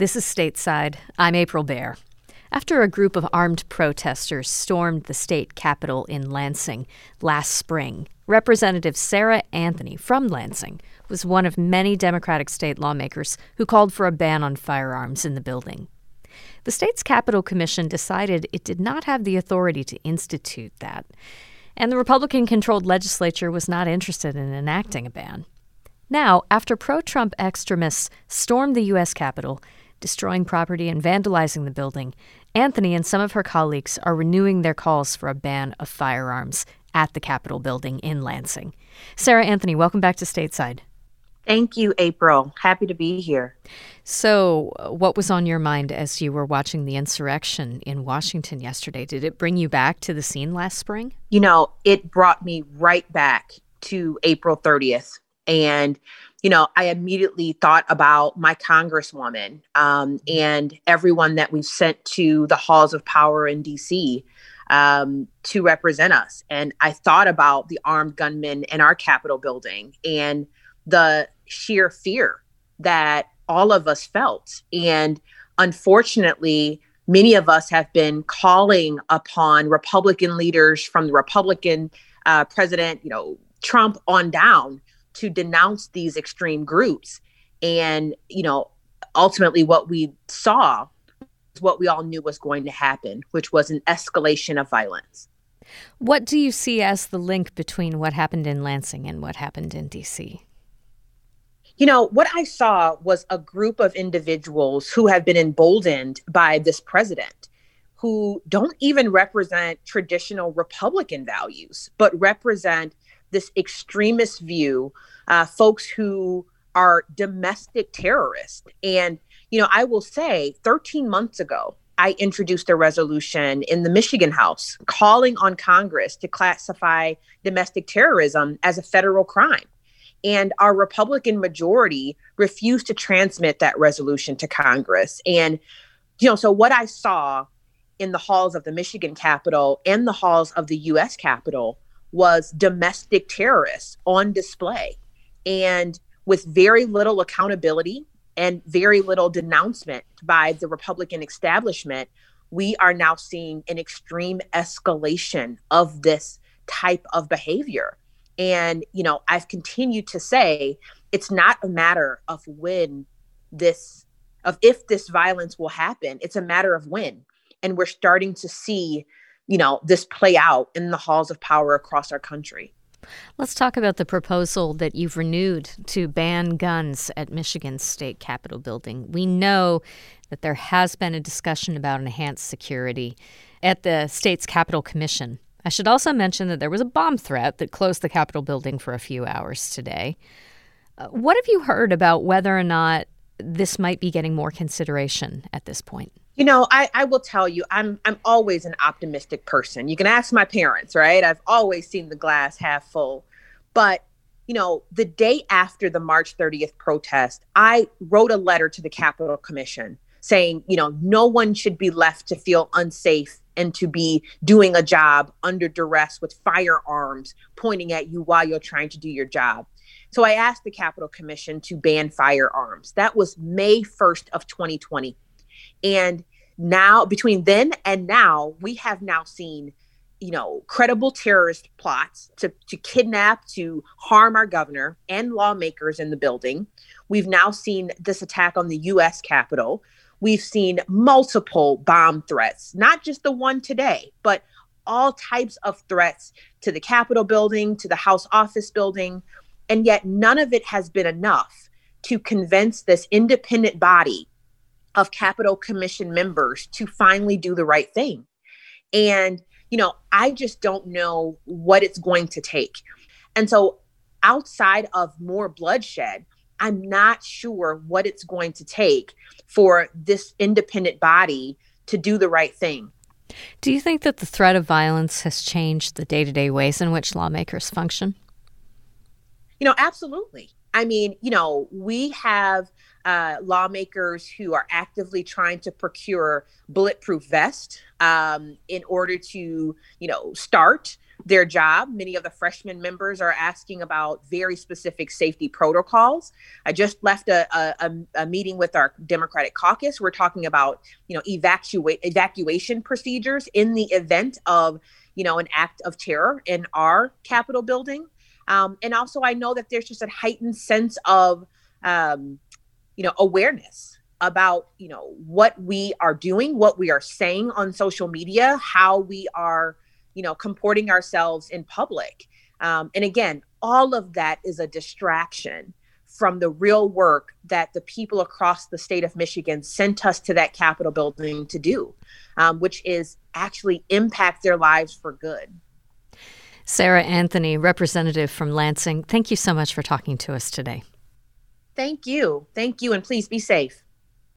This is Stateside. I'm April Baer. After a group of armed protesters stormed the state capitol in Lansing last spring, Representative Sarah Anthony from Lansing was one of many Democratic state lawmakers who called for a ban on firearms in the building. The state's Capitol Commission decided it did not have the authority to institute that, and the Republican-controlled legislature was not interested in enacting a ban. Now, after pro-Trump extremists stormed the U.S. Capitol, destroying property and vandalizing the building, Anthony and some of her colleagues are renewing their calls for a ban of firearms at the Capitol building in Lansing. Sarah Anthony, welcome back to Stateside. Thank you, April. Happy to be here. So, what was on your mind as you were watching the insurrection in Washington yesterday? Did it bring you back to the scene last spring? You know, it brought me right back to April 30th. And, I immediately thought about my congresswoman and everyone that we've sent to the halls of power in D.C. To represent us. And I thought about the armed gunmen in our Capitol building and the sheer fear that all of us felt. And unfortunately, many of us have been calling upon Republican leaders from the Republican president, Trump on down, to denounce these extreme groups. And, ultimately what we saw is what we all knew was going to happen, which was an escalation of violence. What do you see as the link between what happened in Lansing and what happened in D.C.? What I saw was a group of individuals who have been emboldened by this president, who don't even represent traditional Republican values, but represent this extremist view, folks who are domestic terrorists. And, I will say 13 months ago, I introduced a resolution in the Michigan House calling on Congress to classify domestic terrorism as a federal crime. And our Republican majority refused to transmit that resolution to Congress. And, so what I saw in the halls of the Michigan Capitol and the halls of the U.S. Capitol was domestic terrorists on display, and with very little accountability and very little denouncement by the Republican establishment, we are now seeing an extreme escalation of this type of behavior. And, I've continued to say it's not a matter of if this violence will happen. It's a matter of when. And we're starting to see this play out in the halls of power across our country. Let's talk about the proposal that you've renewed to ban guns at Michigan's state capitol building. We know that there has been a discussion about enhanced security at the state's Capitol Commission. I should also mention that there was a bomb threat that closed the Capitol building for a few hours today. What have you heard about whether or not this might be getting more consideration at this point? I will tell you, I'm always an optimistic person. You can ask my parents, right? I've always seen the glass half full. But, the day after the March 30th protest, I wrote a letter to the Capitol Commission saying, no one should be left to feel unsafe and to be doing a job under duress with firearms pointing at you while you're trying to do your job. So I asked the Capitol Commission to ban firearms. That was May 1st of 2020. And now, between then and now, we have now seen, credible terrorist plots to kidnap, to harm our governor and lawmakers in the building. We've now seen this attack on the U.S. Capitol. We've seen multiple bomb threats, not just the one today, but all types of threats to the Capitol building, to the House office building. And yet none of it has been enough to convince this independent body of Capitol Commission members to finally do the right thing. And, I just don't know what it's going to take. And so outside of more bloodshed, I'm not sure what it's going to take for this independent body to do the right thing. Do you think that the threat of violence has changed the day-to-day ways in which lawmakers function? Absolutely. I mean, we have lawmakers who are actively trying to procure bulletproof vests in order to, start their job. Many of the freshman members are asking about very specific safety protocols. I just left a meeting with our Democratic caucus. We're talking about, evacuation procedures in the event of, an act of terror in our Capitol building. And also, I know that there's just a heightened sense of, awareness about, what we are doing, what we are saying on social media, how we are, comporting ourselves in public. And again, all of that is a distraction from the real work that the people across the state of Michigan sent us to that Capitol building to do, which is actually impact their lives for good. Sarah Anthony, representative from Lansing, thank you so much for talking to us today. Thank you. Thank you. And please be safe.